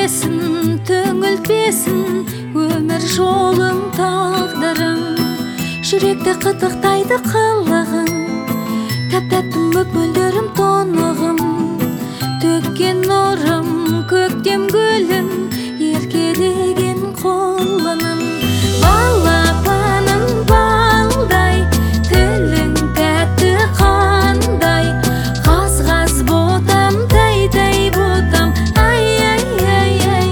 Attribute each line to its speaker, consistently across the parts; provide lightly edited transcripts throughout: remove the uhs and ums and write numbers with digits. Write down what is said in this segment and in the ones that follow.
Speaker 1: өшірмесін, түңілтпесін өмір жолың тағдырың. Жүректі қытықтайды қылығың, тәп-тәттім мөп-мөлдірім тонығым. Төккен нұрым, көктем гүлің, еркелеген қолының. Балапаным балдай, тілің тәтті қандай. Қаз-қаз ботам, тәй-тәй ботам, ай-ай-ай-ай-ай.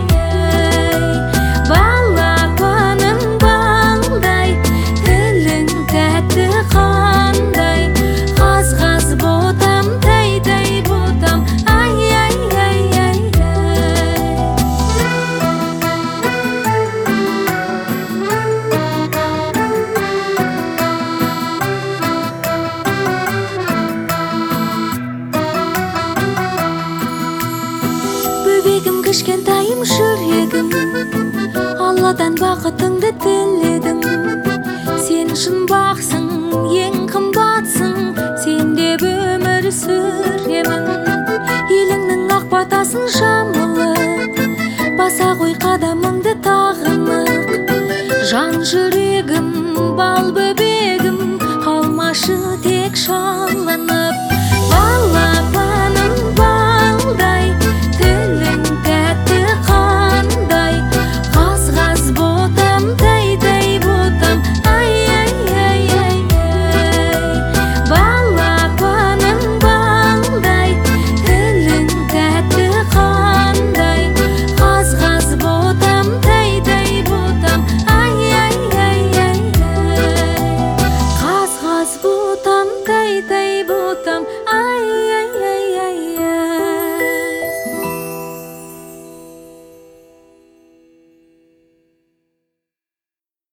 Speaker 1: Балапаным балдай, тілің тәтті қандай. Қаз-қаз ботам, тәй-тәй ботам, ай-ай-ай-ай-ай. Бөбегім, кішкентайым жүрегім, Алладан бақытыңды тіледім. Сен шын бақсың, ең қымбатсың, сен деп өмір сүремін. Еліңнің ақ батасын